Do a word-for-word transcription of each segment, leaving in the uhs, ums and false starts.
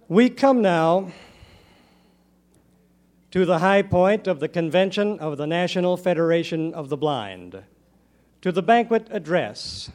We come now to the high point of the convention of the National Federation of the Blind, to the banquet address.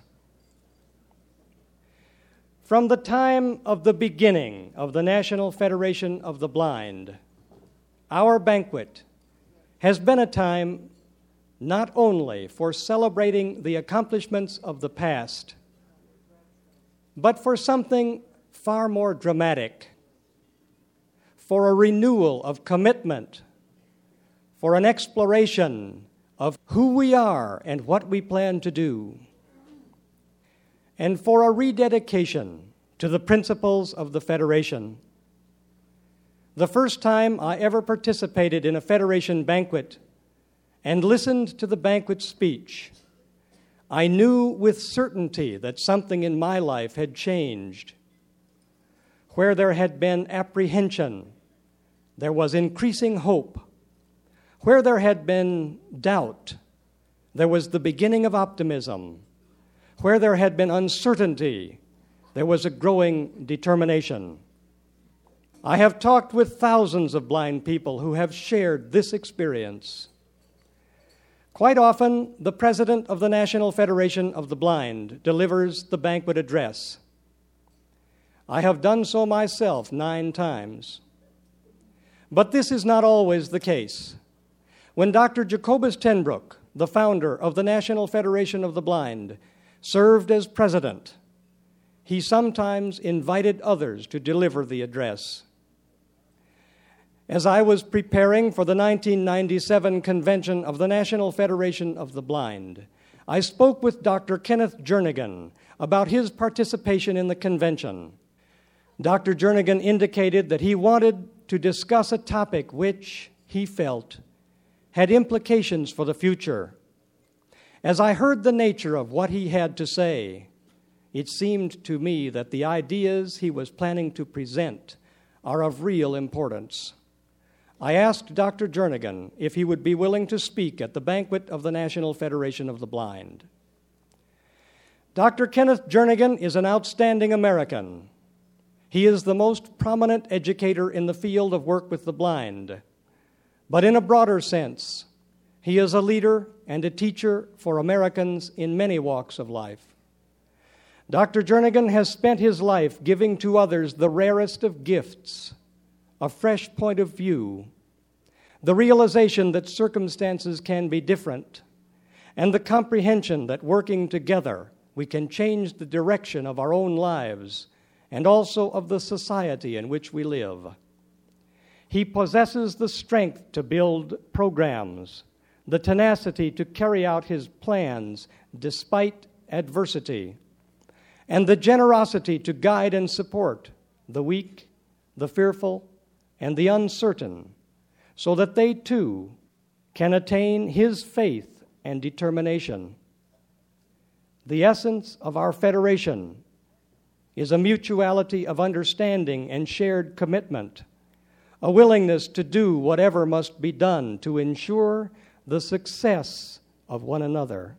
From the time of the beginning of the National Federation of the Blind, our banquet has been a time not only for celebrating the accomplishments of the past, but for something far more dramatic, for a renewal of commitment, for an exploration of who we are and what we plan to do, and for a rededication to the principles of the Federation. The first time I ever participated in a Federation banquet and listened to the banquet speech, I knew with certainty that something in my life had changed. Where there had been apprehension, there was increasing hope. Where there had been doubt, there was the beginning of optimism. Where there had been uncertainty, there was a growing determination. I have talked with thousands of blind people who have shared this experience. Quite often, the president of the National Federation of the Blind delivers the banquet address. I have done so myself nine times. But this is not always the case. When Doctor Jacobus ten Broek, the founder of the National Federation of the Blind, served as president, he sometimes invited others to deliver the address. As I was preparing for the nineteen ninety-seven convention of the National Federation of the Blind, I spoke with Doctor Kenneth Jernigan about his participation in the convention. Doctor Jernigan indicated that he wanted to discuss a topic which, he felt, had implications for the future. As I heard the nature of what he had to say, it seemed to me that the ideas he was planning to present are of real importance. I asked Doctor Jernigan if he would be willing to speak at the banquet of the National Federation of the Blind. Doctor Kenneth Jernigan is an outstanding American. He is the most prominent educator in the field of work with the blind. But in a broader sense, he is a leader and a teacher for Americans in many walks of life. Doctor Jernigan has spent his life giving to others the rarest of gifts, a fresh point of view, the realization that circumstances can be different, and the comprehension that working together we can change the direction of our own lives and also of the society in which we live. He possesses the strength to build programs, the tenacity to carry out his plans despite adversity, and the generosity to guide and support the weak, the fearful, and the uncertain, so that they too can attain his faith and determination. The essence of our federation is a mutuality of understanding and shared commitment, a willingness to do whatever must be done to ensure the success of one another.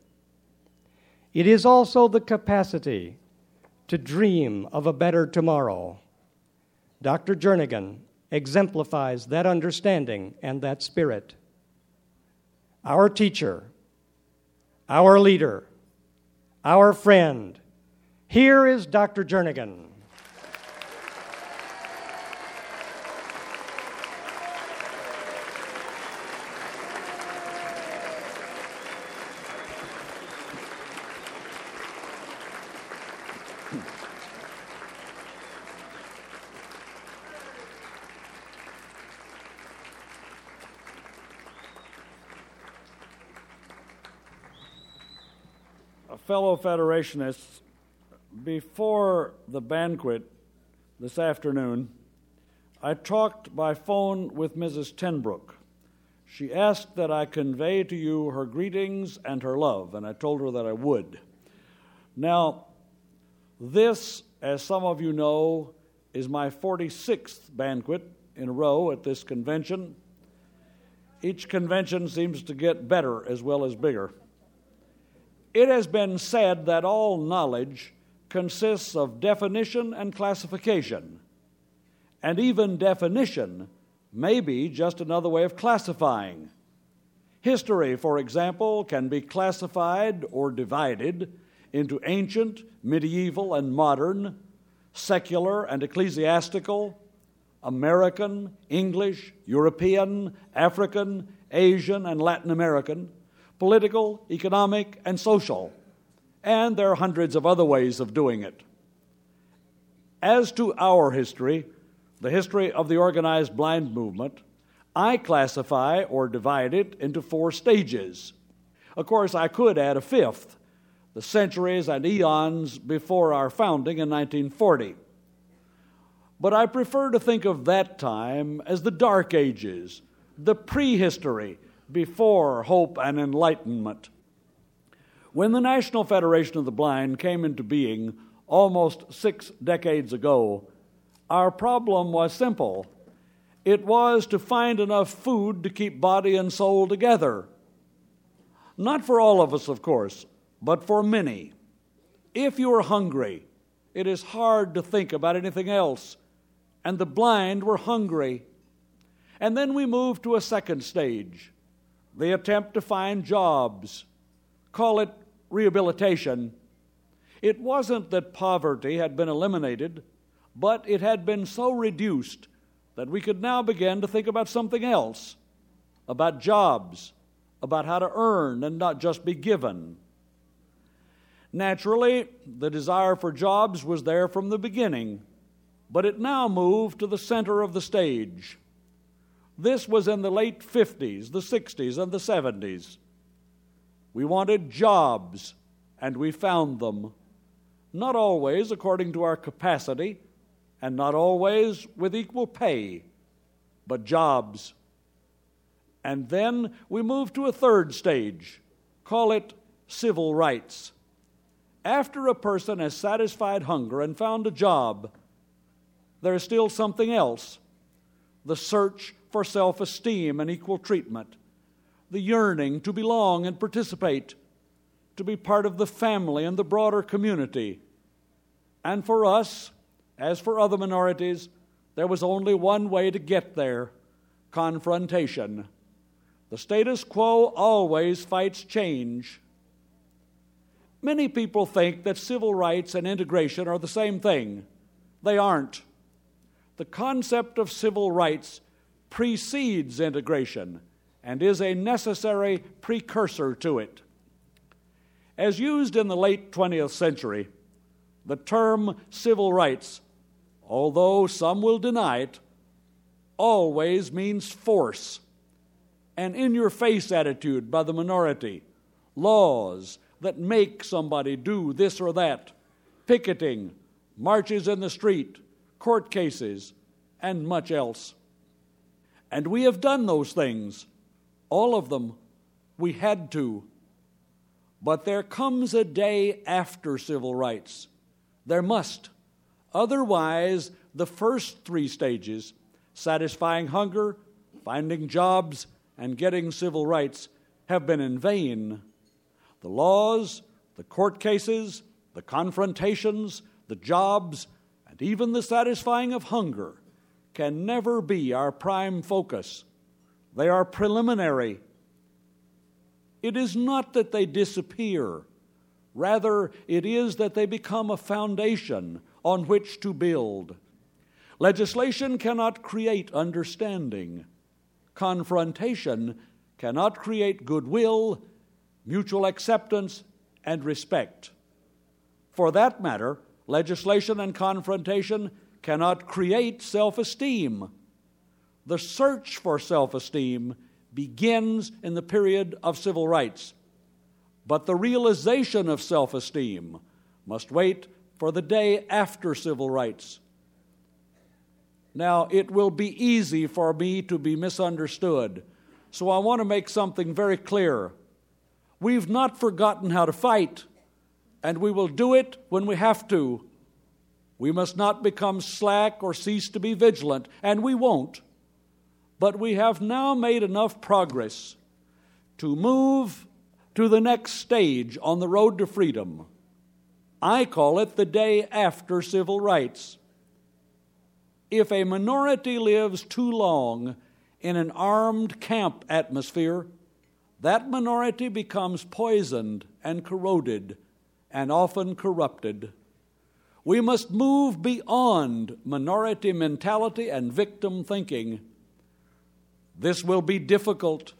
It is also the capacity to dream of a better tomorrow. Doctor Jernigan exemplifies that understanding and that spirit. Our teacher, our leader, our friend, here is Doctor Jernigan. Fellow Federationists, before the banquet this afternoon, I talked by phone with Missus ten Broek. She asked that I convey to you her greetings and her love, and I told her that I would. Now, this, as some of you know, is my forty-sixth banquet in a row at this convention. Each convention seems to get better as well as bigger. It has been said that all knowledge consists of definition and classification, and even definition may be just another way of classifying. History, for example, can be classified or divided into ancient, medieval, and modern, secular and ecclesiastical, American, English, European, African, Asian, and Latin American, political, economic, and social. And there are hundreds of other ways of doing it. As to our history, the history of the organized blind movement, I classify or divide it into four stages. Of course, I could add a fifth, the centuries and eons before our founding in nineteen forty. But I prefer to think of that time as the Dark Ages, the prehistory before hope and enlightenment. When the National Federation of the Blind came into being almost six decades ago, our problem was simple. It was to find enough food to keep body and soul together. Not for all of us, of course, but for many. If you are hungry, it is hard to think about anything else, and the blind were hungry. And then we moved to a second stage, the attempt to find jobs. Call it rehabilitation. It wasn't that poverty had been eliminated, but it had been so reduced that we could now begin to think about something else, about jobs, about how to earn and not just be given. Naturally, the desire for jobs was there from the beginning, but it now moved to the center of the stage. This was in the late fifties, the sixties, and the seventies. We wanted jobs, and we found them, not always according to our capacity, and not always with equal pay, but jobs. And then we moved to a third stage, call it civil rights. After a person has satisfied hunger and found a job, there is still something else, the search for self-esteem and equal treatment, the yearning to belong and participate, to be part of the family and the broader community. And for us, as for other minorities, there was only one way to get there: confrontation. The status quo always fights change. Many people think that civil rights and integration are the same thing. They aren't. The concept of civil rights precedes integration and is a necessary precursor to it. As used in the late twentieth century, the term civil rights, although some will deny it, always means force, an in-your-face attitude by the minority, laws that make somebody do this or that, picketing, marches in the street, court cases, and much else. And we have done those things, all of them. We had to. But there comes a day after civil rights. There must. Otherwise, the first three stages, satisfying hunger, finding jobs, and getting civil rights, have been in vain. The laws, the court cases, the confrontations, the jobs, and even the satisfying of hunger can never be our prime focus. They are preliminary. It is not that they disappear. Rather, it is that they become a foundation on which to build. Legislation cannot create understanding. Confrontation cannot create goodwill, mutual acceptance, and respect. For that matter, legislation and confrontation cannot create self-esteem. The search for self-esteem begins in the period of civil rights, but the realization of self-esteem must wait for the day after civil rights. Now, it will be easy for me to be misunderstood, so I want to make something very clear. We've not forgotten how to fight, and we will do it when we have to. We must not become slack or cease to be vigilant, and we won't. But we have now made enough progress to move to the next stage on the road to freedom. I call it the day after civil rights. if a minority lives too long in an armed camp atmosphere, that minority becomes poisoned and corroded and often corrupted. We must move beyond minority mentality and victim thinking. This will be difficult.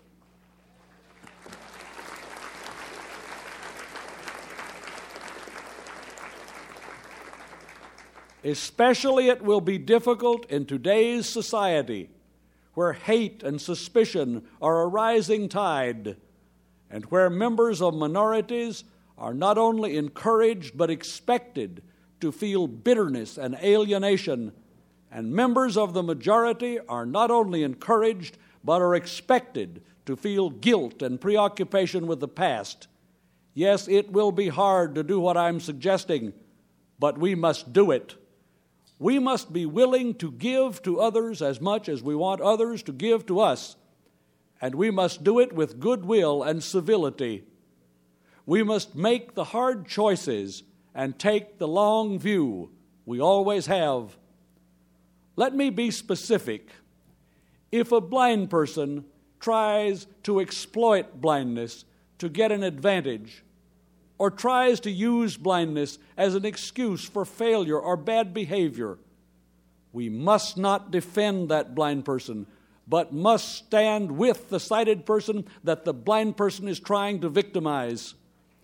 Especially it will be difficult in today's society, where hate and suspicion are a rising tide, and where members of minorities are not only encouraged but expected to feel bitterness and alienation, and members of the majority are not only encouraged but are expected to feel guilt and preoccupation with the past. Yes, it will be hard to do what I'm suggesting, but we must do it. We must be willing to give to others as much as we want others to give to us, and we must do it with goodwill and civility. We must make the hard choices and take the long view we always have. Let me be specific. If a blind person tries to exploit blindness to get an advantage, or tries to use blindness as an excuse for failure or bad behavior, we must not defend that blind person, but must stand with the sighted person that the blind person is trying to victimize.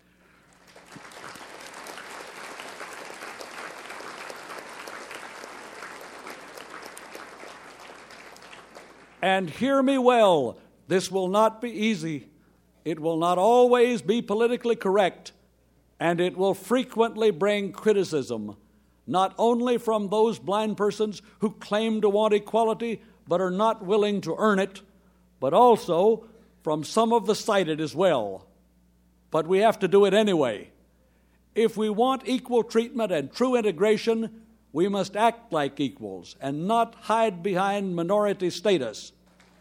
And hear me well, this will not be easy. It will not always be politically correct, and it will frequently bring criticism, not only from those blind persons who claim to want equality but are not willing to earn it, but also from some of the sighted as well. But we have to do it anyway. If we want equal treatment and true integration, we must act like equals and not hide behind minority status.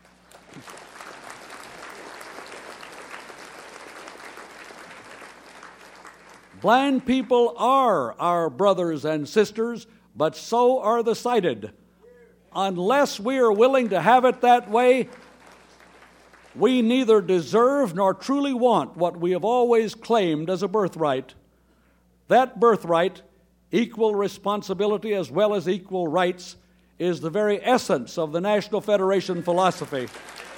Blind people are our brothers and sisters, but so are the sighted. Unless we are willing to have it that way, we neither deserve nor truly want what we have always claimed as a birthright. That birthright, equal responsibility as well as equal rights, is the very essence of the National Federation philosophy.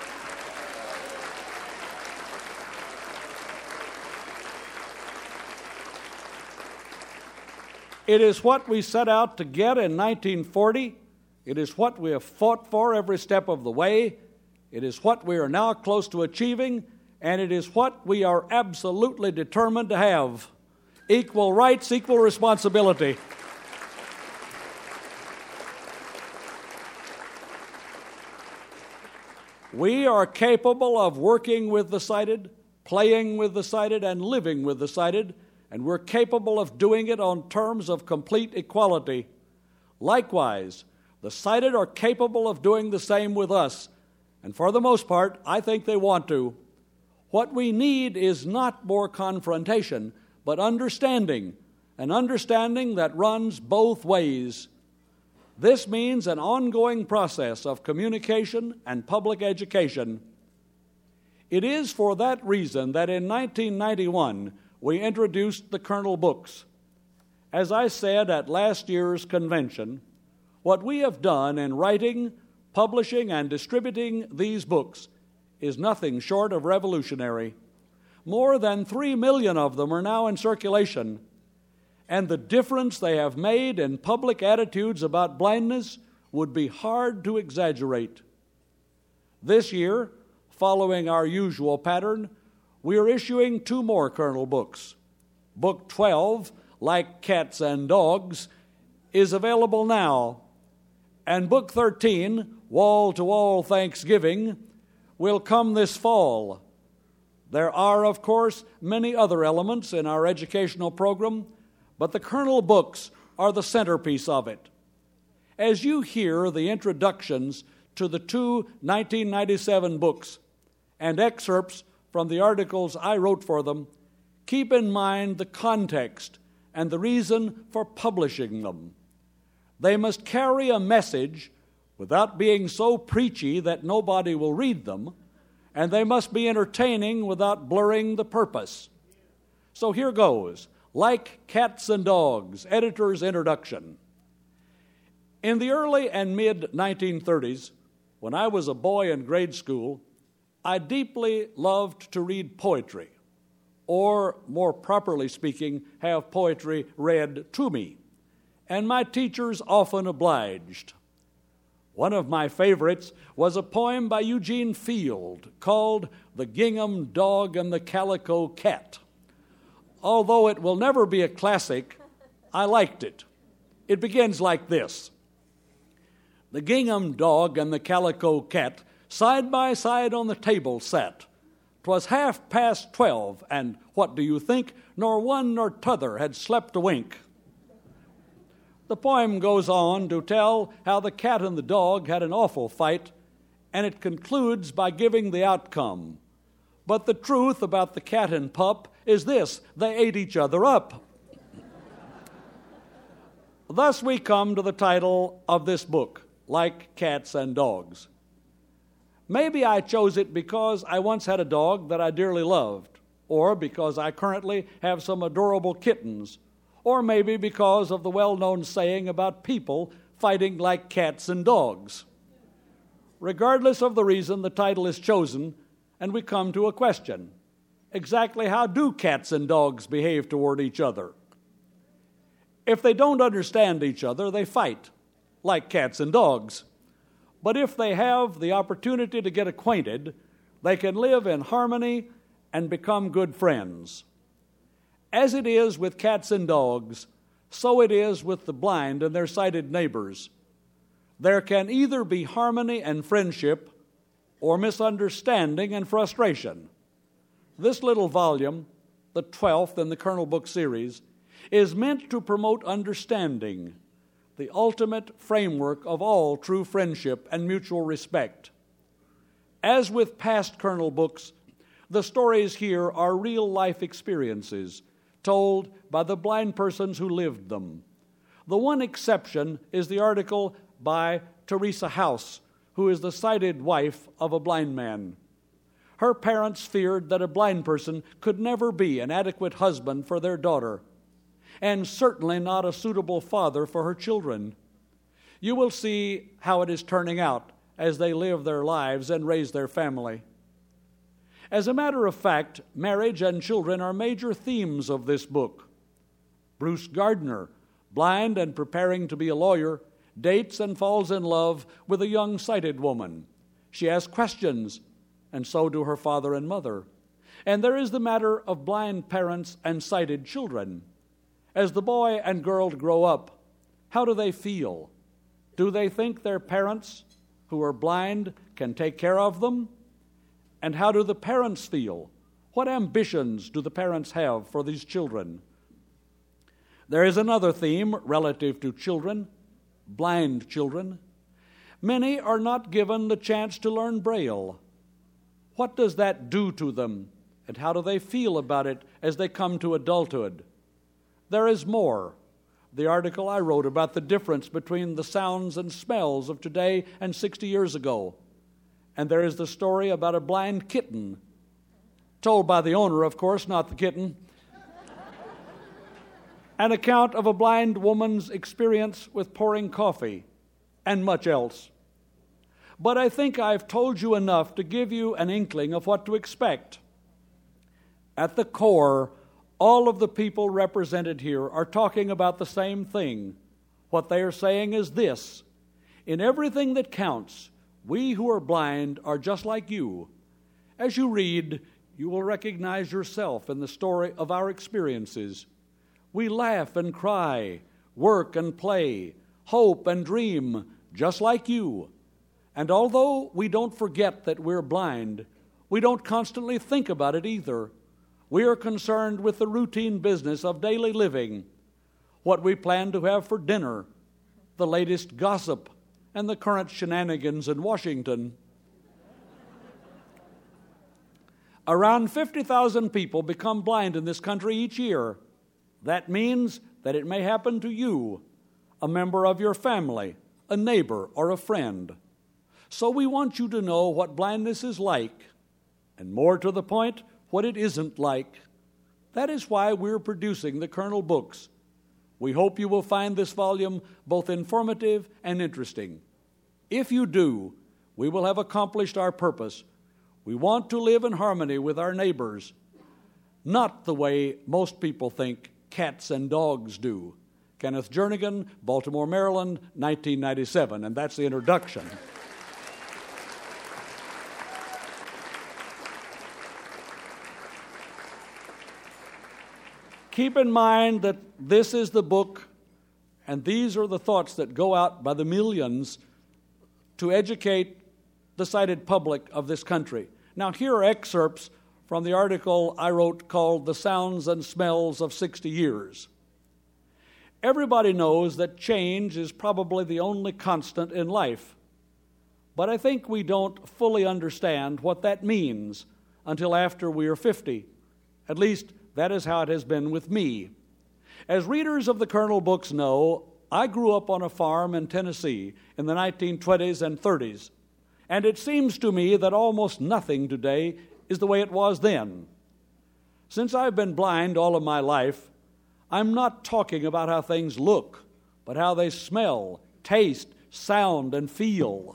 It is what we set out to get in nineteen forty. It is what we have fought for every step of the way. It is what we are now close to achieving, and it is what we are absolutely determined to have. Equal rights, equal responsibility. We are capable of working with the sighted, playing with the sighted, and living with the sighted, and we're capable of doing it on terms of complete equality. Likewise, the sighted are capable of doing the same with us, and for the most part, I think they want to. What we need is not more confrontation, but understanding, an understanding that runs both ways. This means an ongoing process of communication and public education. It is for that reason that in nineteen ninety-one, we introduced the Kernel Books. As I said at last year's convention, what we have done in writing, publishing, and distributing these books is nothing short of revolutionary. More than three million of them are now in circulation, and the difference they have made in public attitudes about blindness would be hard to exaggerate. This year, following our usual pattern, we are issuing two more Kernel Books. Book twelve, Like Cats and Dogs, is available now, and Book thirteen, Wall-to-Wall Thanksgiving, will come this fall. There are, of course, many other elements in our educational program, but the Kernel Books are the centerpiece of it. As you hear the introductions to the two nineteen ninety-seven books and excerpts from the articles I wrote for them, keep in mind the context and the reason for publishing them. They must carry a message without being so preachy that nobody will read them, and they must be entertaining without blurring the purpose. So here goes, Like Cats and Dogs, editor's introduction. In the early and mid nineteen thirties, when I was a boy in grade school, I deeply loved to read poetry, or more properly speaking, have poetry read to me, and my teachers often obliged. One of my favorites was a poem by Eugene Field called The Gingham Dog and the Calico Cat. Although it will never be a classic, I liked it. It begins like this. The gingham dog and the calico cat side by side on the table sat. 'Twas half past twelve, and what do you think? Nor one nor t'other had slept a wink. The poem goes on to tell how the cat and the dog had an awful fight, and it concludes by giving the outcome. But the truth about the cat and pup is this: they ate each other up. Thus we come to the title of this book, Like Cats and Dogs. Maybe I chose it because I once had a dog that I dearly loved, or because I currently have some adorable kittens, or maybe because of the well-known saying about people fighting like cats and dogs. Regardless of the reason, the title is chosen, and we come to a question. Exactly how do cats and dogs behave toward each other? If they don't understand each other, they fight, like cats and dogs. But if they have the opportunity to get acquainted, they can live in harmony and become good friends. As it is with cats and dogs, so it is with the blind and their sighted neighbors. There can either be harmony and friendship, or misunderstanding and frustration. This little volume, the twelfth in the Kernel Book series, is meant to promote understanding, the ultimate framework of all true friendship and mutual respect. As with past Kernel books, the stories here are real-life experiences told by the blind persons who lived them. The one exception is the article by Teresa House, who is the sighted wife of a blind man. Her parents feared that a blind person could never be an adequate husband for their daughter, and certainly not a suitable father for her children. You will see how it is turning out as they live their lives and raise their family. As a matter of fact, marriage and children are major themes of this book. Bruce Gardner, blind and preparing to be a lawyer, dates and falls in love with a young sighted woman. She asks questions, and so do her father and mother. And there is the matter of blind parents and sighted children. As the boy and girl grow up, how do they feel? Do they think their parents, who are blind, can take care of them? And how do the parents feel? What ambitions do the parents have for these children? There is another theme relative to children, blind children. Many are not given the chance to learn Braille. What does that do to them, and how do they feel about it as they come to adulthood? There is more. The article I wrote about the difference between the sounds and smells of today and sixty years ago. And there is the story about a blind kitten, told by the owner, of course, not the kitten. An account of a blind woman's experience with pouring coffee, and much else. But I think I've told you enough to give you an inkling of what to expect. At the core, all of the people represented here are talking about the same thing. What they are saying is this: in everything that counts, we who are blind are just like you. As you read, you will recognize yourself in the story of our experiences. We laugh and cry, work and play, hope and dream, just like you. And although we don't forget that we're blind, we don't constantly think about it either. We are concerned with the routine business of daily living, what we plan to have for dinner, the latest gossip, and the current shenanigans in Washington. Around fifty thousand people become blind in this country each year. That means that it may happen to you. a member of your family, a neighbor, or a friend. So we want you to know what blindness is like, and more to the point, what it isn't like. That is why we're producing the Kernel Books. We hope you will find this volume both informative and interesting. If you do, we will have accomplished our purpose. We want to live in harmony with our neighbors, not the way most people think cats and dogs do. Kenneth Jernigan, Baltimore, Maryland, nineteen ninety-seven, and that's the introduction. Keep in mind that this is the book, and these are the thoughts that go out by the millions to educate the sighted public of this country. Now, here are excerpts from the article I wrote called The Sounds and Smells of sixty years. Everybody knows that change is probably the only constant in life, but I think we don't fully understand what that means until after we are fifty. At least, that is how it has been with me. As readers of the Kernel Books know, I grew up on a farm in Tennessee in the nineteen twenties and thirties, and it seems to me that almost nothing today is the way it was then. Since I've been blind all of my life, I'm not talking about how things look, but how they smell, taste, sound, and feel.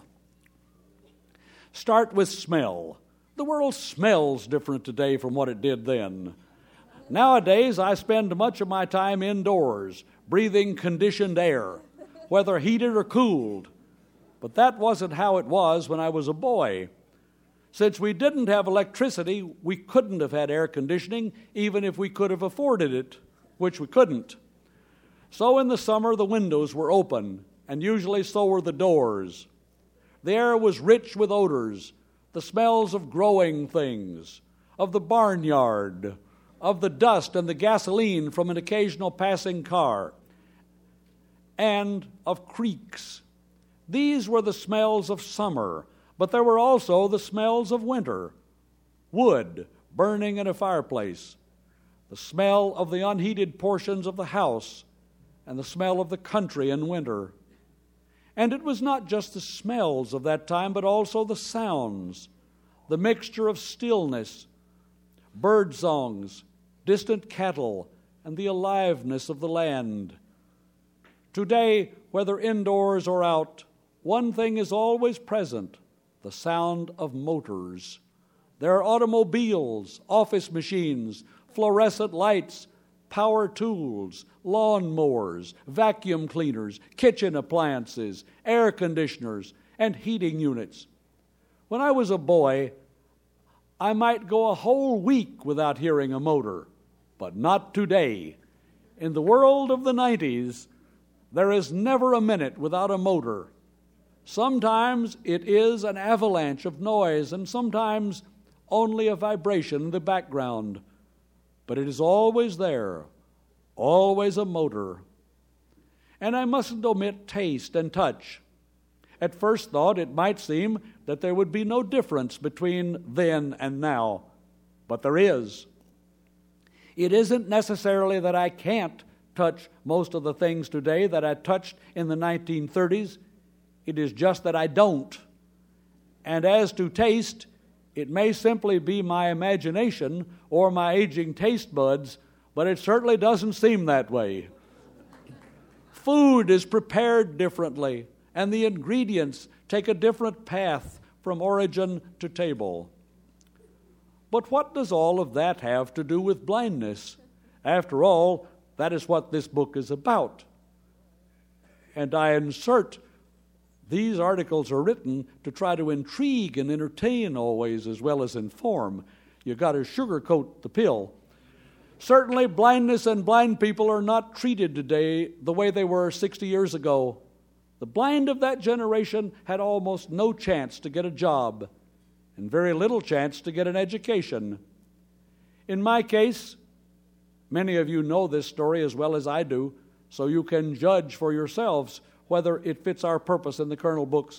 Start with smell. The world smells different today from what it did then. Nowadays, I spend much of my time indoors, breathing conditioned air, whether heated or cooled. But that wasn't how it was when I was a boy. Since we didn't have electricity, we couldn't have had air conditioning, even if we could have afforded it, which we couldn't. So in the summer, the windows were open, and usually so were the doors. The air was rich with odors, the smells of growing things, of the barnyard, of the dust and the gasoline from an occasional passing car, and of creeks. These were the smells of summer, but there were also the smells of winter, wood burning in a fireplace, the smell of the unheated portions of the house, and the smell of the country in winter. And it was not just the smells of that time, but also the sounds, the mixture of stillness, bird songs, distant cattle, and the aliveness of the land. Today, whether indoors or out, one thing is always present: the sound of motors. There are automobiles, office machines, fluorescent lights, power tools, lawn mowers, vacuum cleaners, kitchen appliances, air conditioners, and heating units. When I was a boy, I might go a whole week without hearing a motor, but not today. In the world of the nineties, there is never a minute without a motor. Sometimes it is an avalanche of noise, and sometimes only a vibration in the background. But it is always there, always a motor. And I mustn't omit taste and touch. At first thought, it might seem that there would be no difference between then and now, but there is. It isn't necessarily that I can't touch most of the things today that I touched in the nineteen thirties. It is just that I don't. And as to taste, it may simply be my imagination or my aging taste buds, but it certainly doesn't seem that way. Food is prepared differently, and the ingredients take a different path from origin to table. But what does all of that have to do with blindness? After all, that is what this book is about. And I insert these articles are written to try to intrigue and entertain always, as well as inform. You've got to sugarcoat the pill. Certainly, blindness and blind people are not treated today the way they were sixty years ago. The blind of that generation had almost no chance to get a job and very little chance to get an education. In my case, many of you know this story as well as I do, so you can judge for yourselves whether it fits our purpose in the Kernel Books.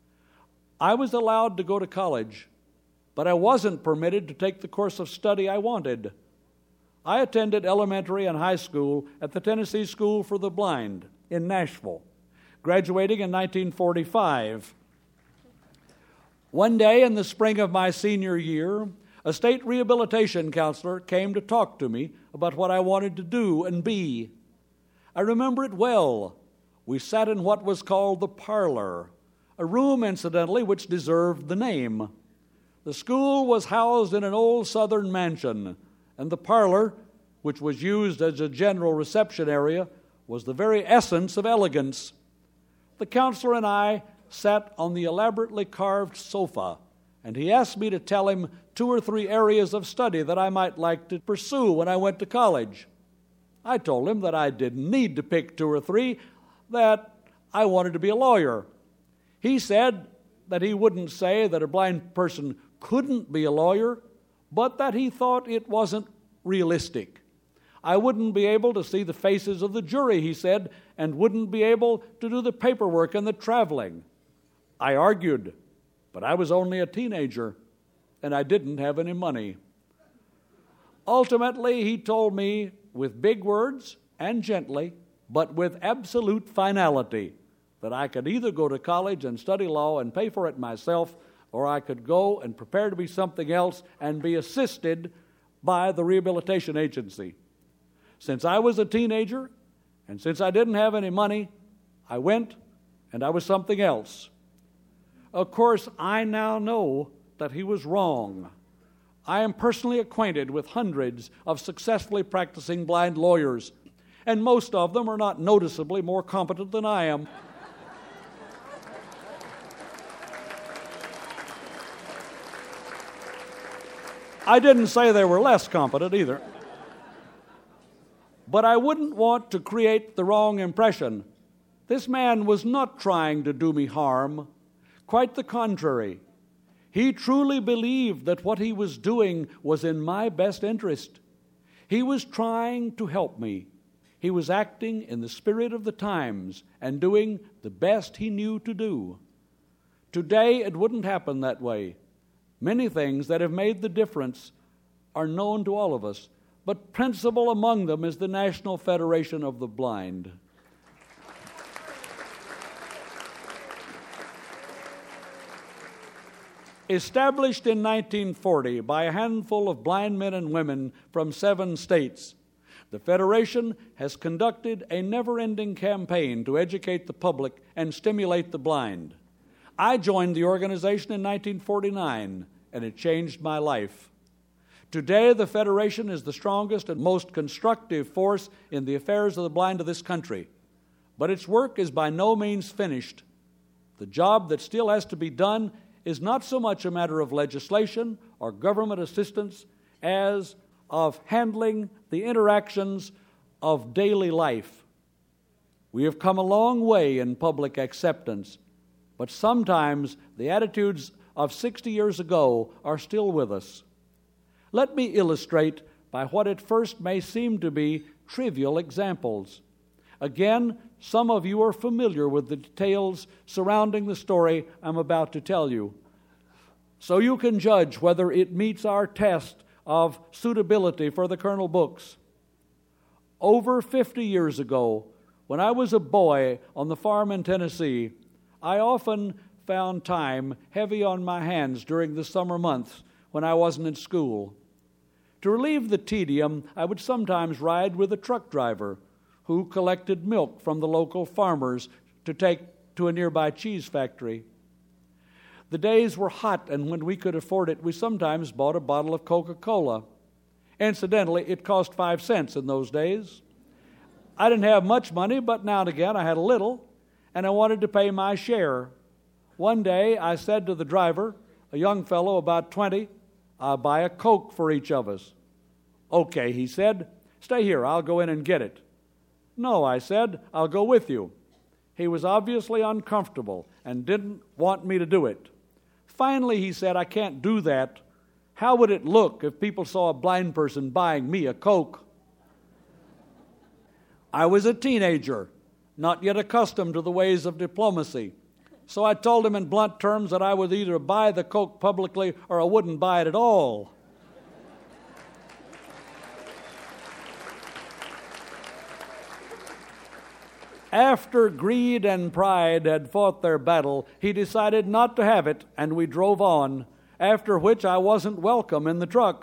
I was allowed to go to college, but I wasn't permitted to take the course of study I wanted. I attended elementary and high school at the Tennessee School for the Blind, in Nashville, graduating in nineteen forty-five. One day in the spring of my senior year, a state rehabilitation counselor came to talk to me about what I wanted to do and be. I remember it well. We sat in what was called the parlor, a room, incidentally, which deserved the name. The school was housed in an old southern mansion, and the parlor, which was used as a general reception area, was the very essence of elegance. The counselor and I sat on the elaborately carved sofa, and he asked me to tell him two or three areas of study that I might like to pursue when I went to college. I told him that I didn't need to pick two or three, that I wanted to be a lawyer. He said that he wouldn't say that a blind person couldn't be a lawyer, but that he thought it wasn't realistic. I wouldn't be able to see the faces of the jury, he said, and wouldn't be able to do the paperwork and the traveling. I argued, but I was only a teenager, and I didn't have any money. Ultimately, he told me with big words and gently, but with absolute finality, that I could either go to college and study law and pay for it myself, or I could go and prepare to be something else and be assisted by the rehabilitation agency. Since I was a teenager, and since I didn't have any money, I went and I was something else. Of course, I now know that he was wrong. I am personally acquainted with hundreds of successfully practicing blind lawyers, and most of them are not noticeably more competent than I am. I didn't say they were less competent either. But I wouldn't want to create the wrong impression. This man was not trying to do me harm. Quite the contrary. He truly believed that what he was doing was in my best interest. He was trying to help me. He was acting in the spirit of the times and doing the best he knew to do. Today, it wouldn't happen that way. Many things that have made the difference are known to all of us, but principal among them is the National Federation of the Blind. Established in nineteen forty by a handful of blind men and women from seven states, the Federation has conducted a never-ending campaign to educate the public and stimulate the blind. I joined the organization in nineteen forty-nine, and it changed my life. Today, the Federation is the strongest and most constructive force in the affairs of the blind of this country. But its work is by no means finished. The job that still has to be done is not so much a matter of legislation or government assistance as of handling the interactions of daily life. We have come a long way in public acceptance, but sometimes the attitudes of sixty years ago are still with us. Let me illustrate by what at first may seem to be trivial examples. Again, some of you are familiar with the details surrounding the story I'm about to tell you, so you can judge whether it meets our test of suitability for the Kernel books. Over fifty years ago, when I was a boy on the farm in Tennessee, I often found time heavy on my hands during the summer months when I wasn't in school. To relieve the tedium, I would sometimes ride with a truck driver who collected milk from the local farmers to take to a nearby cheese factory. The days were hot, and when we could afford it, we sometimes bought a bottle of Coca-Cola. Incidentally, it cost five cents in those days. I didn't have much money, but now and again I had a little, and I wanted to pay my share. One day I said to the driver, a young fellow about twenty, "I'll buy a Coke for each of us." "Okay," he said. "Stay here, I'll go in and get it." "No," I said, "I'll go with you." He was obviously uncomfortable and didn't want me to do it. Finally, he said, "I can't do that. How would it look if people saw a blind person buying me a Coke?" I was a teenager, not yet accustomed to the ways of diplomacy. So I told him in blunt terms that I would either buy the Coke publicly or I wouldn't buy it at all. After greed and pride had fought their battle, he decided not to have it, and we drove on, after which I wasn't welcome in the truck.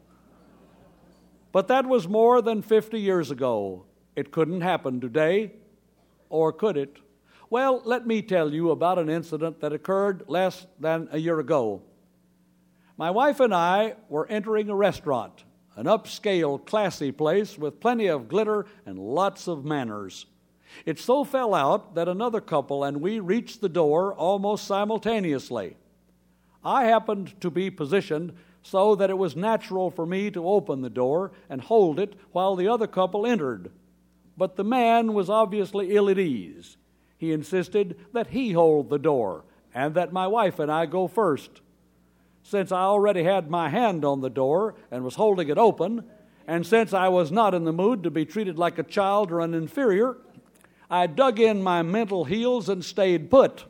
But that was more than fifty years ago. It couldn't happen today, or could it? Well, let me tell you about an incident that occurred less than a year ago. My wife and I were entering a restaurant, an upscale, classy place with plenty of glitter and lots of manners. It so fell out that another couple and we reached the door almost simultaneously. I happened to be positioned so that it was natural for me to open the door and hold it while the other couple entered. But the man was obviously ill at ease. He insisted that he hold the door and that my wife and I go first. Since I already had my hand on the door and was holding it open, and since I was not in the mood to be treated like a child or an inferior, I dug in my mental heels and stayed put.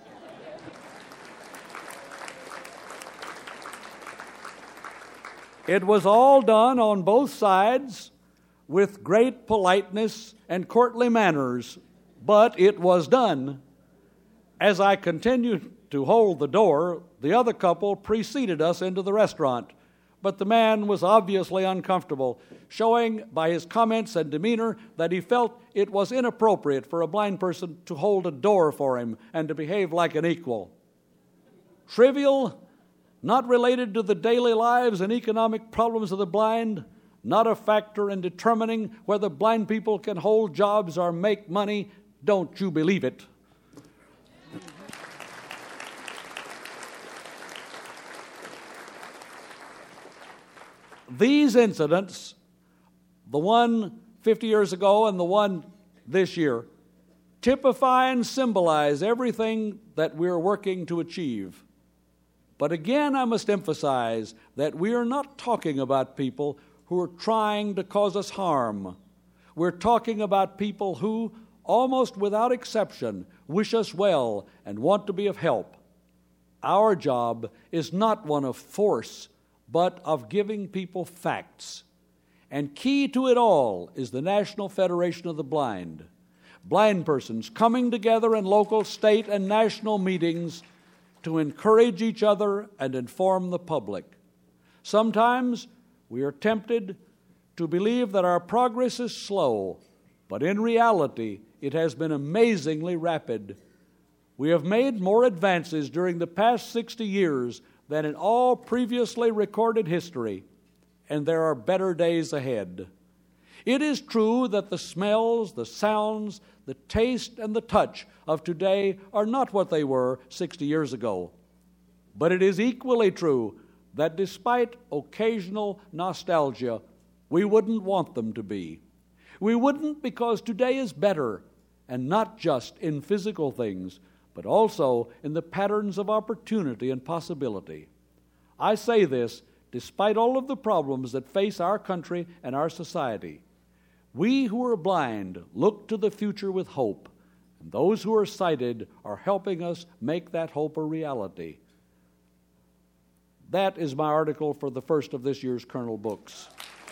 It was all done on both sides with great politeness and courtly manners, but it was done. As I continued to hold the door, the other couple preceded us into the restaurant, but the man was obviously uncomfortable, showing by his comments and demeanor that he felt it was inappropriate for a blind person to hold a door for him and to behave like an equal. Trivial, not related to the daily lives and economic problems of the blind, not a factor in determining whether blind people can hold jobs or make money. Don't you believe it? These incidents, the one fifty years ago and the one this year, typify and symbolize everything that we're working to achieve. But again, I must emphasize that we are not talking about people who are trying to cause us harm. We're talking about people who, almost without exception, wish us well and want to be of help. Our job is not one of force, but of giving people facts. And key to it all is the National Federation of the Blind. Blind persons coming together in local, state, and national meetings to encourage each other and inform the public. Sometimes we are tempted to believe that our progress is slow, but in reality, it has been amazingly rapid. We have made more advances during the past sixty years than in all previously recorded history, and there are better days ahead. It is true that the smells, the sounds, the taste, and the touch of today are not what they were sixty years ago. But it is equally true that despite occasional nostalgia, we wouldn't want them to be. We wouldn't because today is better, and not just in physical things, but also in the patterns of opportunity and possibility. I say this despite all of the problems that face our country and our society. We who are blind look to the future with hope, and those who are sighted are helping us make that hope a reality. That is my article for the first of this year's Kernel Books.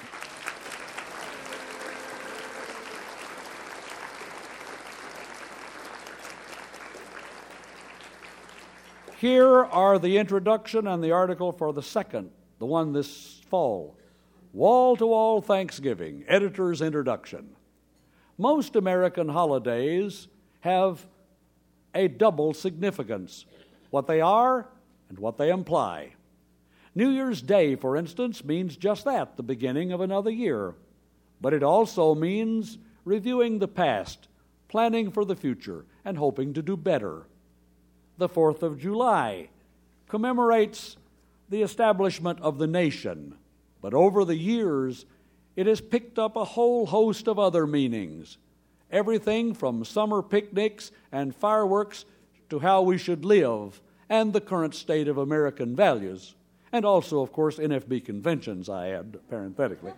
Here are the introduction and the article for the second, the one this fall. Wall-to-Wall Thanksgiving, editor's introduction. Most American holidays have a double significance, what they are and what they imply. New Year's Day, for instance, means just that, the beginning of another year. But it also means reviewing the past, planning for the future, and hoping to do better. The Fourth of July commemorates the establishment of the nation, but over the years, it has picked up a whole host of other meanings. Everything from summer picnics and fireworks to how we should live and the current state of American values, and also, of course, N F B conventions, I add parenthetically.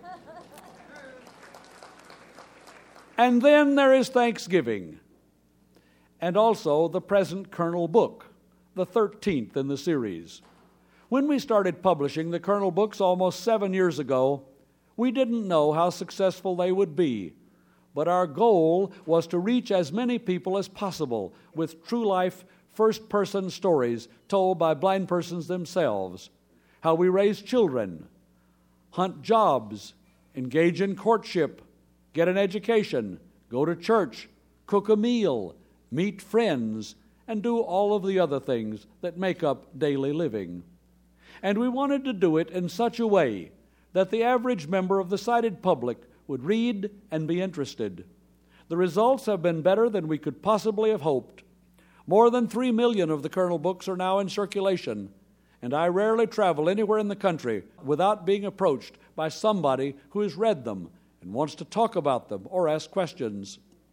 And then there is Thanksgiving, and also the present Kernel book, the thirteenth in the series. When we started publishing the Kernel books almost seven years ago, we didn't know how successful they would be. but our goal was to reach as many people as possible with true-life, first-person stories told by blind persons themselves. How we raise children, hunt jobs, engage in courtship, get an education, go to church, cook a meal, meet friends, and do all of the other things that make up daily living. And we wanted to do it in such a way that the average member of the sighted public would read and be interested. The results have been better than we could possibly have hoped. More than three million of the Colonel books are now in circulation, and I rarely travel anywhere in the country without being approached by somebody who has read them and wants to talk about them or ask questions.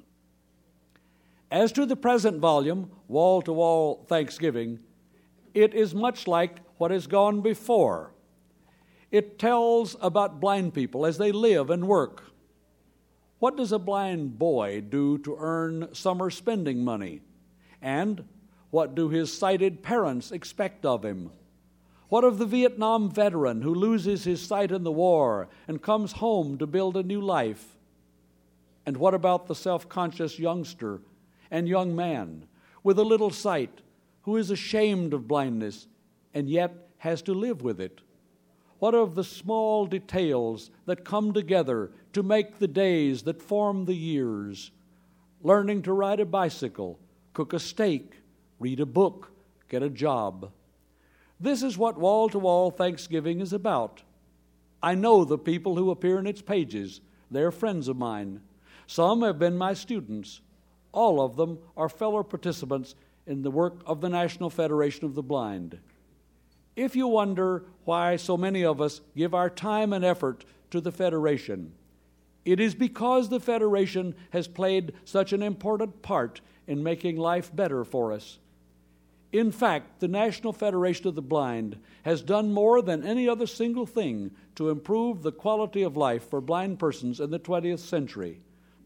As to the present volume, Wall to Wall Thanksgiving, it is much like what has gone before. It tells about blind people as they live and work. What does a blind boy do to earn summer spending money? And what do his sighted parents expect of him? What of the Vietnam veteran who loses his sight in the war and comes home to build a new life? And what about the self-conscious youngster and young man with a little sight who is ashamed of blindness and yet has to live with it? What of the small details that come together to make the days that form the years? Learning to ride a bicycle, cook a steak, read a book, get a job. This is what Wall to Wall Thanksgiving is about. I know the people who appear in its pages. They're friends of mine. Some have been my students. All of them are fellow participants in the work of the National Federation of the Blind. If you wonder why so many of us give our time and effort to the Federation, it is because the Federation has played such an important part in making life better for us. In fact, the National Federation of the Blind has done more than any other single thing to improve the quality of life for blind persons in the twentieth century.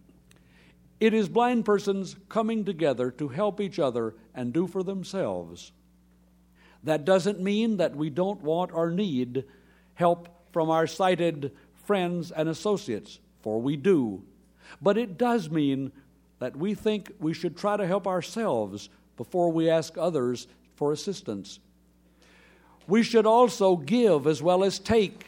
It is blind persons coming together to help each other and do for themselves. That doesn't mean that we don't want or need help from our sighted friends and associates, for we do. But it does mean that we think we should try to help ourselves before we ask others for assistance. We should also give as well as take.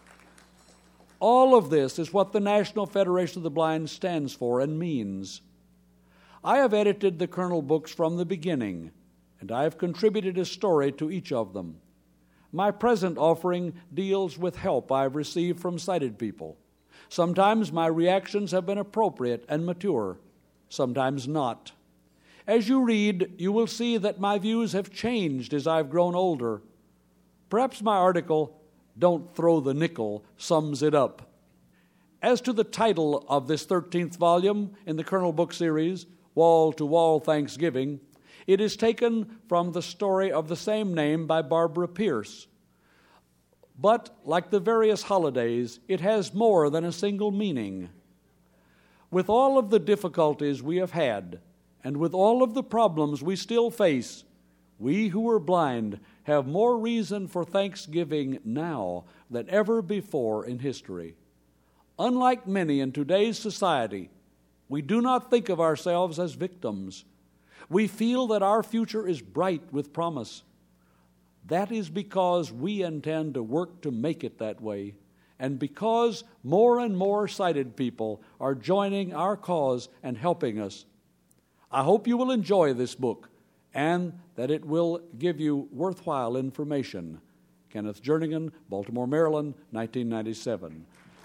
All of this is what the National Federation of the Blind stands for and means. I have edited the Colonel books from the beginning, and I have contributed a story to each of them. My present offering deals with help I have received from sighted people. Sometimes my reactions have been appropriate and mature, sometimes not. As you read, you will see that my views have changed as I've grown older. Perhaps my article, "Don't Throw the Nickel," sums it up. As to the title of this thirteenth volume in the Colonel book series, Wall to Wall Thanksgiving, it is taken from the story of the same name by Barbara Pierce. But, like the various holidays, it has more than a single meaning. With all of the difficulties we have had, and with all of the problems we still face, we who are blind have more reason for thanksgiving now than ever before in history. Unlike many in today's society, we do not think of ourselves as victims. We feel that our future is bright with promise. That is because we intend to work to make it that way, and because more and more sighted people are joining our cause and helping us. I hope you will enjoy this book and that it will give you worthwhile information. Kenneth Jernigan, Baltimore, Maryland, nineteen ninety-seven.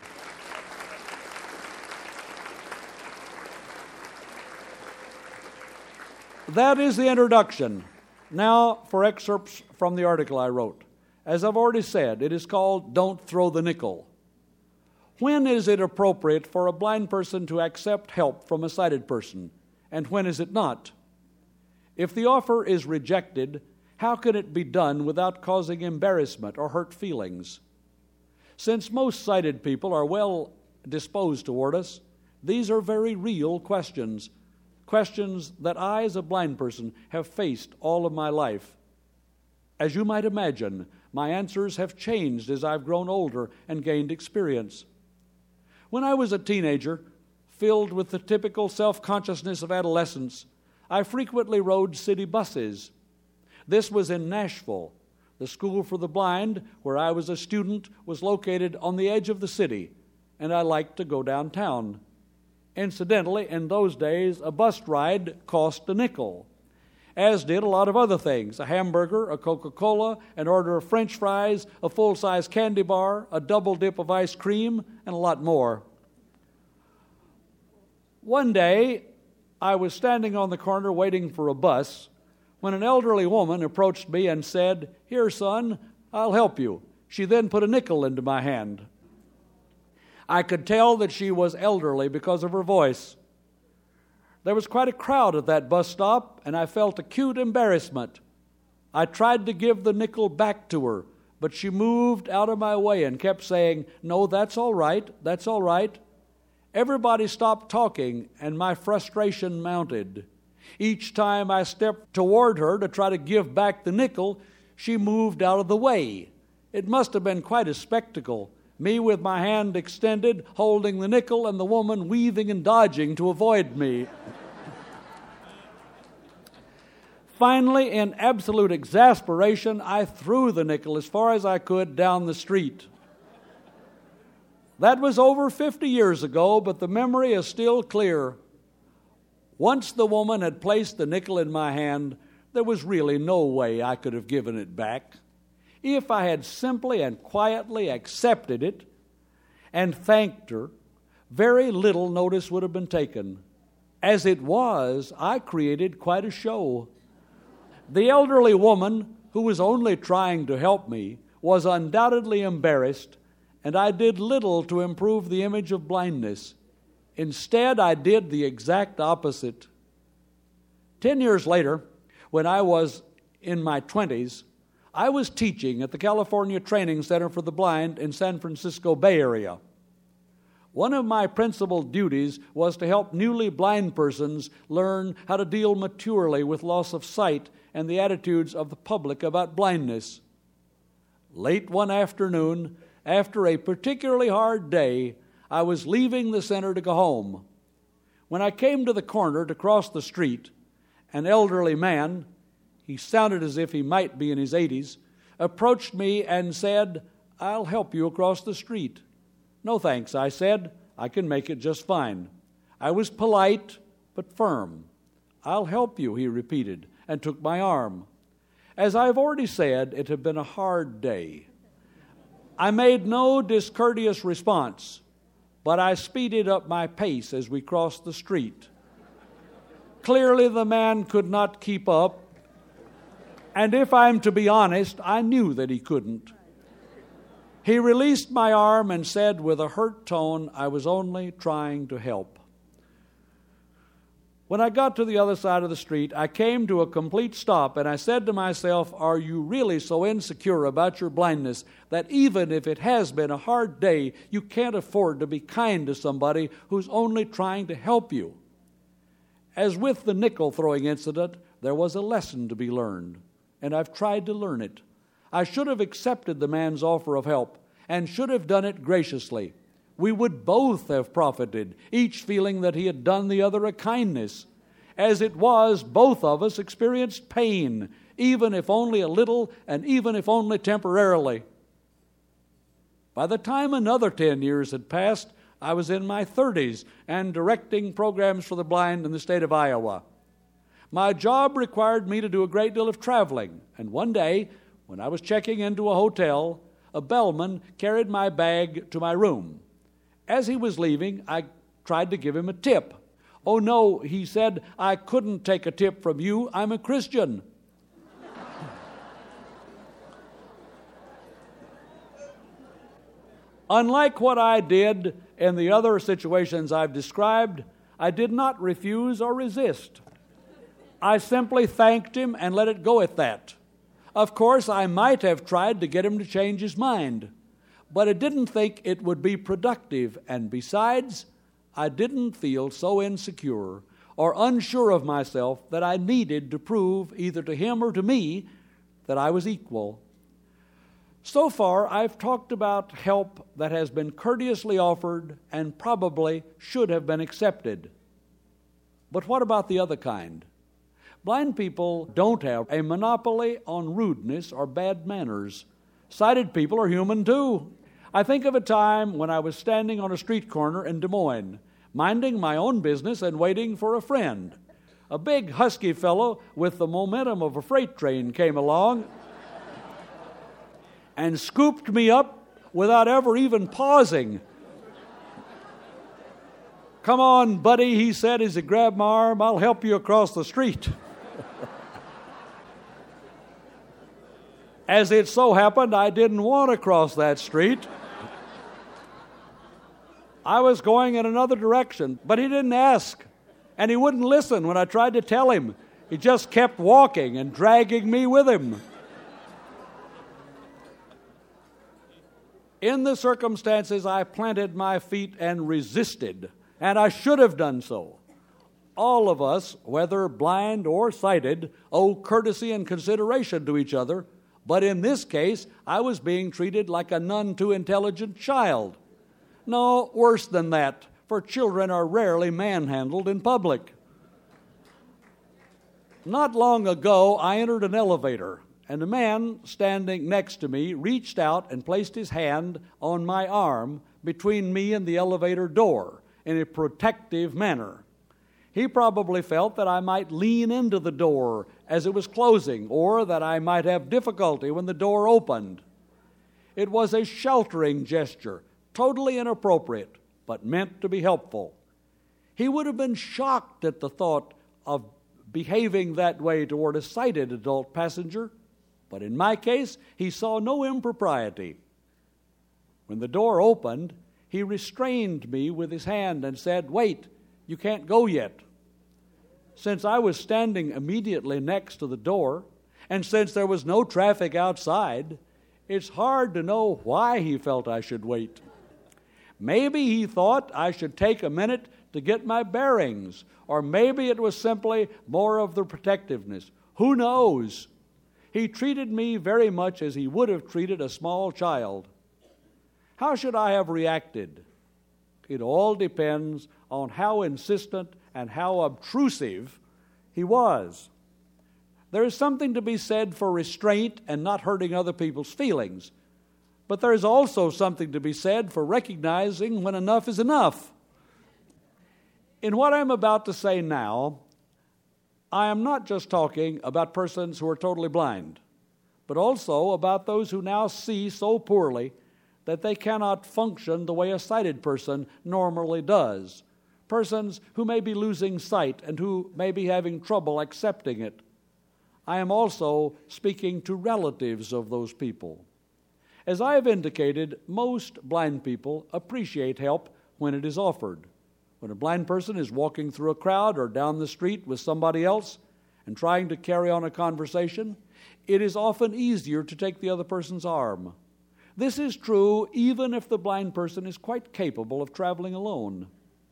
That is the introduction. Now for excerpts from the article I wrote. As I've already said, it is called "Don't Throw the Nickel." When is it appropriate for a blind person to accept help from a sighted person, and when is it not? If the offer is rejected, how can it be done without causing embarrassment or hurt feelings? Since most sighted people are well disposed toward us, these are very real questions, questions that I, as a blind person, have faced all of my life. As you might imagine, my answers have changed as I've grown older and gained experience. When I was a teenager, filled with the typical self-consciousness of adolescence, I frequently rode city buses. This was in Nashville. The School for the Blind, where I was a student, was located on the edge of the city, and I liked to go downtown. Incidentally, in those days, a bus ride cost a nickel, as did a lot of other things: a hamburger, a Coca-Cola, an order of French fries, a full-size candy bar, a double dip of ice cream, and a lot more. One day, I was standing on the corner waiting for a bus when an elderly woman approached me and said, "Here, son, I'll help you." She then put a nickel into my hand. I could tell that she was elderly because of her voice. There was quite a crowd at that bus stop, and I felt acute embarrassment. I tried to give the nickel back to her, but she moved out of my way and kept saying, "No, that's all right, that's all right." Everybody stopped talking, and my frustration mounted. Each time I stepped toward her to try to give back the nickel, she moved out of the way. It must have been quite a spectacle, me with my hand extended, holding the nickel, and the woman weaving and dodging to avoid me. Finally, in absolute exasperation, I threw the nickel as far as I could down the street. That was over fifty years ago, but the memory is still clear. Once the woman had placed the nickel in my hand, there was really no way I could have given it back. If I had simply and quietly accepted it and thanked her, very little notice would have been taken. As it was, I created quite a show. The elderly woman, who was only trying to help me, was undoubtedly embarrassed, and I did little to improve the image of blindness. Instead, I did the exact opposite. Ten years later, when I was in my twenties, I was teaching at the California Training Center for the Blind in San Francisco Bay Area. One of my principal duties was to help newly blind persons learn how to deal maturely with loss of sight and the attitudes of the public about blindness. Late one afternoon, after a particularly hard day, I was leaving the center to go home. When I came to the corner to cross the street, an elderly man, he sounded as if he might be in his eighties, approached me and said, "I'll help you across the street." "No thanks," I said. "I can make it just fine." I was polite but firm. "I'll help you," he repeated, and took my arm. As I've already said, it had been a hard day. I made no discourteous response, but I speeded up my pace as we crossed the street. Clearly, the man could not keep up, and if I'm to be honest, I knew that he couldn't. He released my arm and said with a hurt tone, "I was only trying to help." When I got to the other side of the street, I came to a complete stop, and I said to myself, "Are you really so insecure about your blindness that even if it has been a hard day, you can't afford to be kind to somebody who's only trying to help you?" As with the nickel-throwing incident, there was a lesson to be learned, and I've tried to learn it. I should have accepted the man's offer of help, and should have done it graciously. We would both have profited, each feeling that he had done the other a kindness. As it was, both of us experienced pain, even if only a little, and even if only temporarily. By the time another ten years had passed, I was in my thirties and directing programs for the blind in the state of Iowa. My job required me to do a great deal of traveling, and one day, when I was checking into a hotel, a bellman carried my bag to my room. As he was leaving, I tried to give him a tip. "Oh no," he said, "I couldn't take a tip from you. I'm a Christian." Unlike what I did in the other situations I've described, I did not refuse or resist. I simply thanked him and let it go at that. Of course, I might have tried to get him to change his mind, but I didn't think it would be productive, and besides, I didn't feel so insecure or unsure of myself that I needed to prove either to him or to me that I was equal. So far, I've talked about help that has been courteously offered and probably should have been accepted. But what about the other kind? Blind people don't have a monopoly on rudeness or bad manners. Sighted people are human too. I think of a time when I was standing on a street corner in Des Moines, minding my own business and waiting for a friend. A big, husky fellow with the momentum of a freight train came along and scooped me up without ever even pausing. "Come on, buddy," he said as he grabbed my arm, "I'll help you across the street." As it so happened, I didn't want to cross that street. I was going in another direction, but he didn't ask, and he wouldn't listen when I tried to tell him. He just kept walking and dragging me with him. In the circumstances, I planted my feet and resisted, and I should have done so. All of us, whether blind or sighted, owe courtesy and consideration to each other, but in this case, I was being treated like a none too intelligent child. No, worse than that, for children are rarely manhandled in public. Not long ago, I entered an elevator, and a man standing next to me reached out and placed his hand on my arm between me and the elevator door in a protective manner. He probably felt that I might lean into the door as it was closing, or that I might have difficulty when the door opened. It was a sheltering gesture, totally inappropriate, but meant to be helpful. He would have been shocked at the thought of behaving that way toward a sighted adult passenger, but in my case, he saw no impropriety. When the door opened, he restrained me with his hand and said, "Wait, you can't go yet." Since I was standing immediately next to the door, and since there was no traffic outside, it's hard to know why he felt I should wait. Maybe he thought I should take a minute to get my bearings, or maybe it was simply more of the protectiveness. Who knows? He treated me very much as he would have treated a small child. How should I have reacted? It all depends on how insistent and how obtrusive he was. There is something to be said for restraint and not hurting other people's feelings. But there is also something to be said for recognizing when enough is enough. In what I'm about to say now, I am not just talking about persons who are totally blind, but also about those who now see so poorly that they cannot function the way a sighted person normally does. Persons who may be losing sight and who may be having trouble accepting it. I am also speaking to relatives of those people. As I have indicated, most blind people appreciate help when it is offered. When a blind person is walking through a crowd or down the street with somebody else and trying to carry on a conversation, it is often easier to take the other person's arm. This is true even if the blind person is quite capable of traveling alone.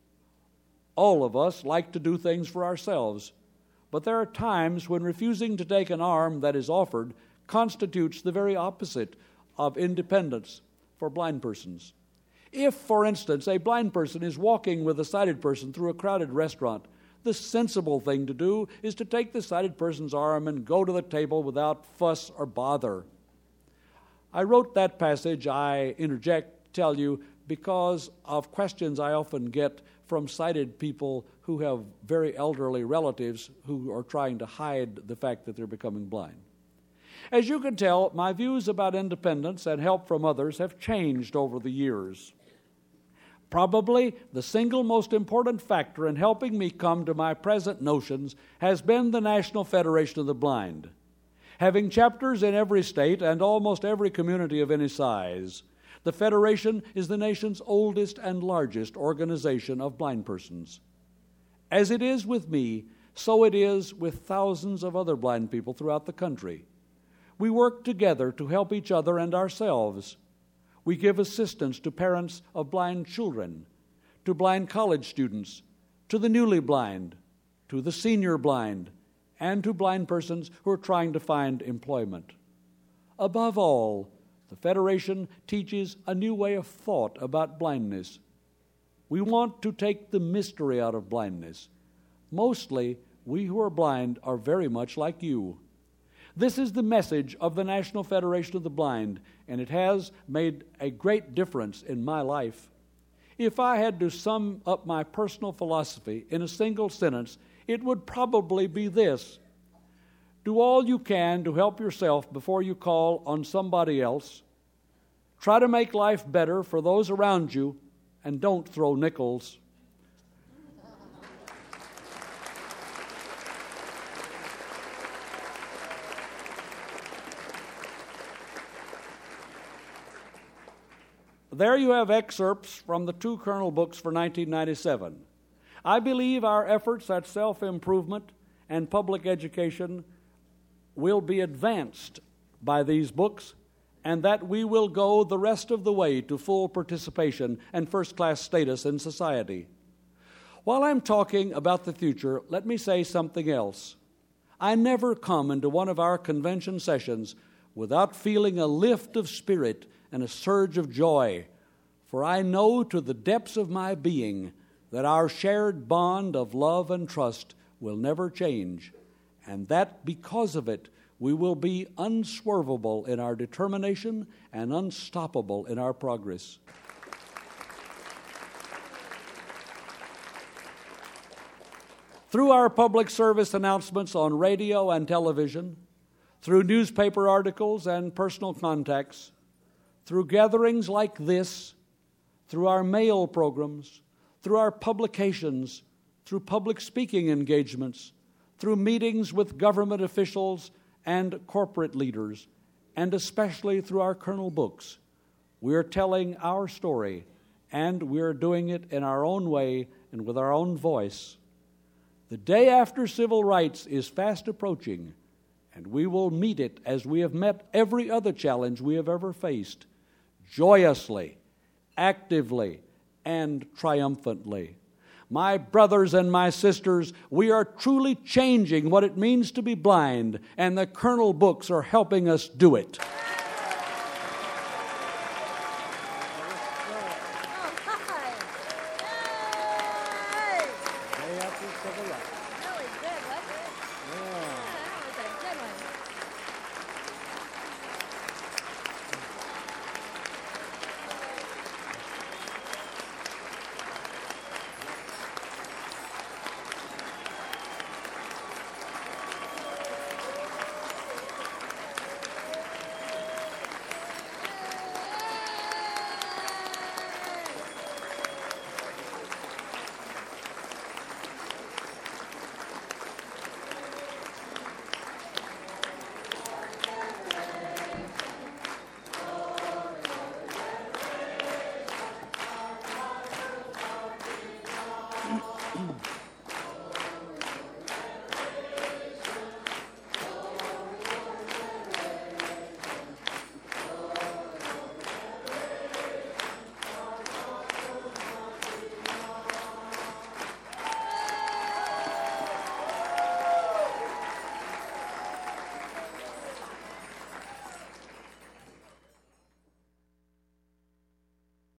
All of us like to do things for ourselves, but there are times when refusing to take an arm that is offered constitutes the very opposite of independence for blind persons. If, for instance, a blind person is walking with a sighted person through a crowded restaurant, the sensible thing to do is to take the sighted person's arm and go to the table without fuss or bother. I wrote that passage, I interject, tell you, because of questions I often get from sighted people who have very elderly relatives who are trying to hide the fact that they're becoming blind. As you can tell, my views about independence and help from others have changed over the years. Probably the single most important factor in helping me come to my present notions has been the National Federation of the Blind. Having chapters in every state and almost every community of any size, the Federation is the nation's oldest and largest organization of blind persons. As it is with me, so it is with thousands of other blind people throughout the country. We work together to help each other and ourselves. We give assistance to parents of blind children, to blind college students, to the newly blind, to the senior blind, and to blind persons who are trying to find employment. Above all, The Federation teaches a new way of thought about blindness. We want to take the mystery out of blindness. Mostly, we who are blind are very much like you. This is the message of the National Federation of the Blind, and it has made a great difference in my life. If I had to sum up my personal philosophy in a single sentence, it would probably be this: do all you can to help yourself before you call on somebody else. Try to make life better for those around you, and don't throw nickels. There you have excerpts from the two Kernel books for nineteen ninety-seven. I believe our efforts at self-improvement and public education will be advanced by these books, and that we will go the rest of the way to full participation and first-class status in society. While I'm talking about the future, let me say something else. I never come into one of our convention sessions without feeling a lift of spirit and a surge of joy, for I know to the depths of my being that our shared bond of love and trust will never change, and that because of it, we will be unswervable in our determination and unstoppable in our progress. Through our public service announcements on radio and television, through newspaper articles and personal contacts, through gatherings like this, through our mail programs, through our publications, through public speaking engagements, through meetings with government officials and corporate leaders, and especially through our Kernel books, we are telling our story, and we are doing it in our own way and with our own voice. The day after civil rights is fast approaching, and we will meet it as we have met every other challenge we have ever faced, joyously, actively, and triumphantly. My brothers and my sisters, we are truly changing what it means to be blind, and the Kernel books are helping us do it.